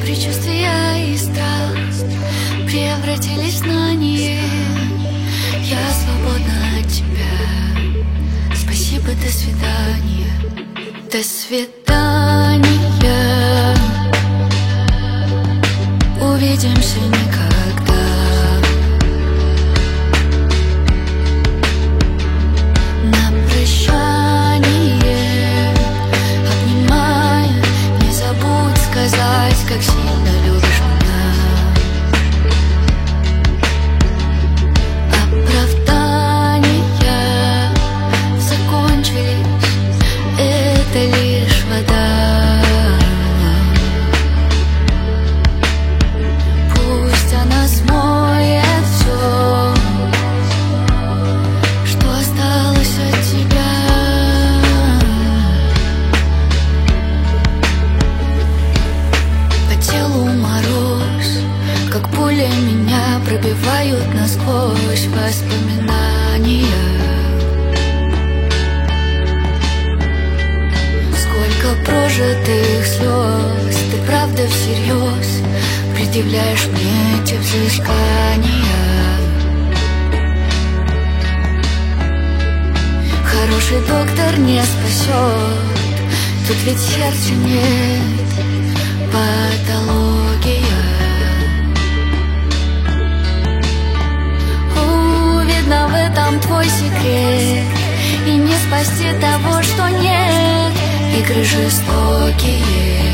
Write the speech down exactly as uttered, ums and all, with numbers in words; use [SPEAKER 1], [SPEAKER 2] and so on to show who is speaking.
[SPEAKER 1] Предчувствия и страх превратились в знание. Я свободна от тебя. Спасибо, до свидания. До свидания. Увидимся никогда. На прощание, обнимая, не забудь сказать, как сильно любишь меня. Оправдания закончились, это лишь вода. Пусть она смоет все, что осталось от тебя. По телу мороз, как пули меня пробивают насквозь воспоминания. Сколько прожитых слез, ты правда всерьез предъявляешь мне эти взыскания. Хороший доктор не спасет, тут ведь сердца нет, патология. У, видно в этом твой секрет, и не спасти того, что нет. Игры жестокие.